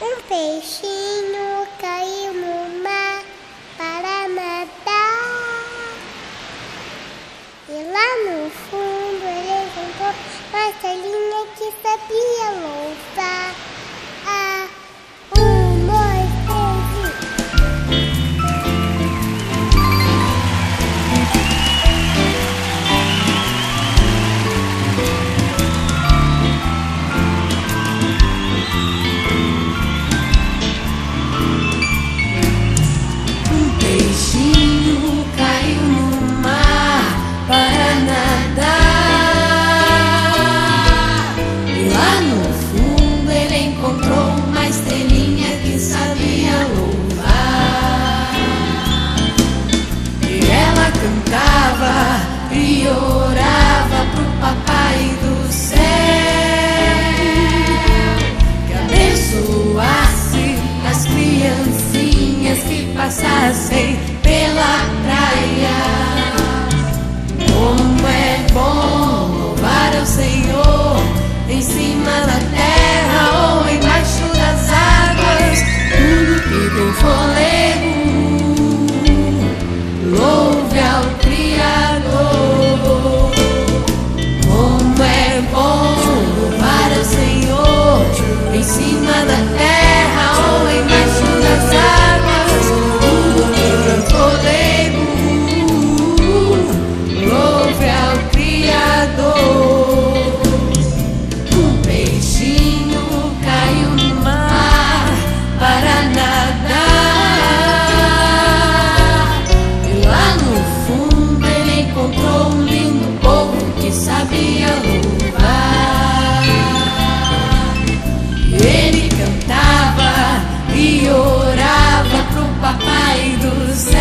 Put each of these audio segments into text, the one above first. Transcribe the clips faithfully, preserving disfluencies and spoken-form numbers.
Um peixinho caiu no mar para nadar. E lá no fundo ele encontrou uma estrelinha que sabia louvar. Ah, um, dois, três Um peixinho caiu no mar para nadar. E lá no fundo ele encontrou uma estrelinha que sabia louvar. E ela cantava e orava pro papai do céu que abençoasse as criancinhas que passassem pela praia. Como é bom louvar ao Senhor em cima da terra ou embaixo das águas. Tudo que tem fôlego, louve ao Criador. Como é bom louvar ao Senhor em cima da terra ou embaixo das águas. Tudo que tem fôlego, louve ao Criador. Um peixinho caiu no mar para nadar. E lá no fundo ele encontrou um lindo povo que sabia louvar. E ele cantava e orava pro papai do céu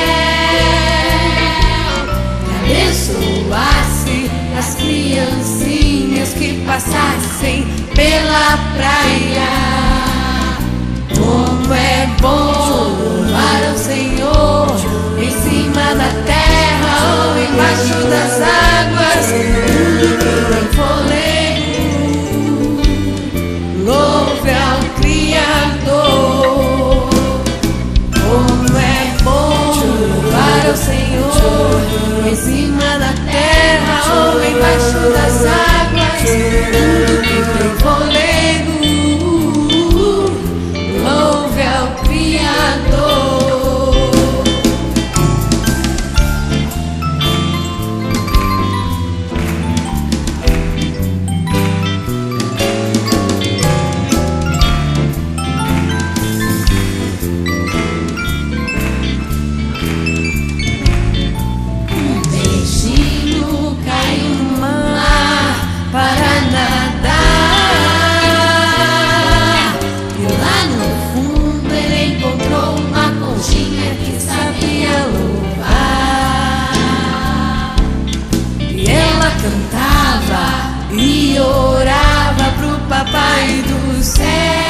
que abençoasse as criancinhas que passassem pela praia. Como é bom louvar ao Senhor em cima da terra ou embaixo das águas. Tudo que tem fôlego, louve ao Criador. Como é bom louvar ao Senhor em cima da terra ou embaixo das águas. Tudo que tem fôlego, louve ao Criador. Um peixinho caiu no mar para nadar. E lá no fundo ele encontrou uma conchinha que sabia louvar. E ela cantava e orava pro papai do céu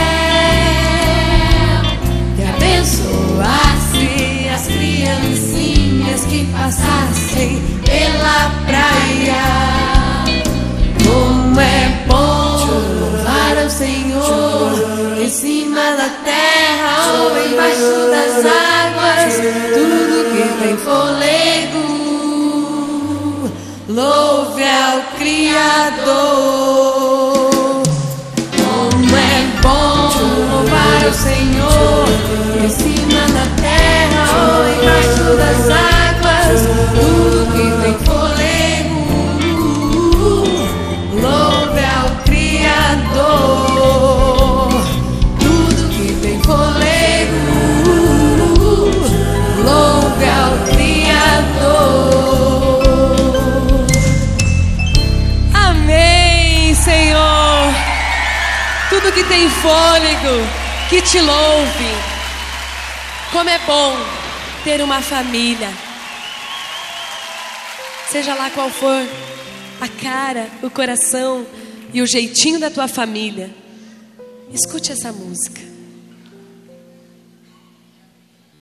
que abençoasse as criancinhas que passassem pela praia. Como é bom louvar ao Senhor em cima da terra ou embaixo das águas. Tudo que tem fôlego, louve ao Criador. Como é bom louvar ao Senhor em cima da terra ou embaixo das águas. Tudo que tem fôlego, louve ao Criador. Tudo que tem fôlego, louve ao Criador. Amém, Senhor. Tudo que tem fôlego, que te louve. Como é bom ter uma família. Seja lá qual for a cara, o coração e o jeitinho da tua família, escute essa música.